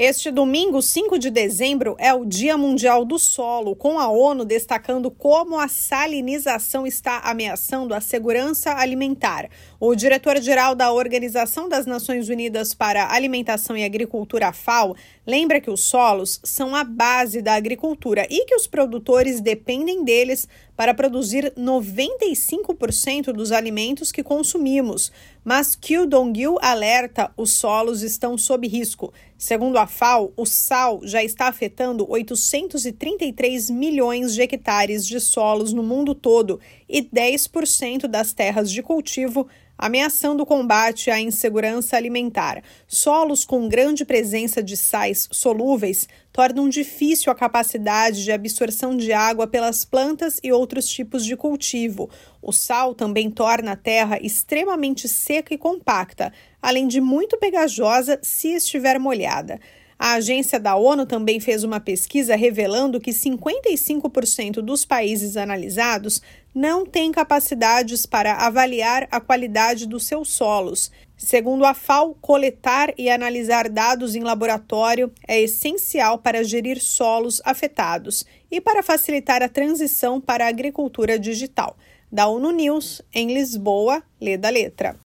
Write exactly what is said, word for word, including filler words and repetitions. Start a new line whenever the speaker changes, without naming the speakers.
Este domingo, cinco de dezembro, é o Dia Mundial do Solo, com a ONU destacando como a salinização está ameaçando a segurança alimentar. O diretor-geral da Organização das Nações Unidas para a Alimentação e Agricultura, a FAO, lembra que os solos são a base da agricultura e que os produtores dependem deles para produzir noventa e cinco por cento dos alimentos que consumimos. Mas Kyu Dong-gyu alerta: os solos estão sob risco. Segundo a FAO, o sal já está afetando oitocentos e trinta e três milhões de hectares de solos no mundo todo e dez por cento das terras de cultivo, ameaçando o combate à insegurança alimentar. Solos com grande presença de sais solúveis tornam difícil a capacidade de absorção de água pelas plantas e outros tipos de cultivo. O sal também torna a terra extremamente seca e compacta, além de muito pegajosa se estiver molhada. A agência da ONU também fez uma pesquisa revelando que cinquenta e cinco por cento dos países analisados não têm capacidades para avaliar a qualidade dos seus solos. Segundo a FAO, coletar e analisar dados em laboratório é essencial para gerir solos afetados e para facilitar a transição para a agricultura digital. Da ONU News, em Lisboa, lê da letra.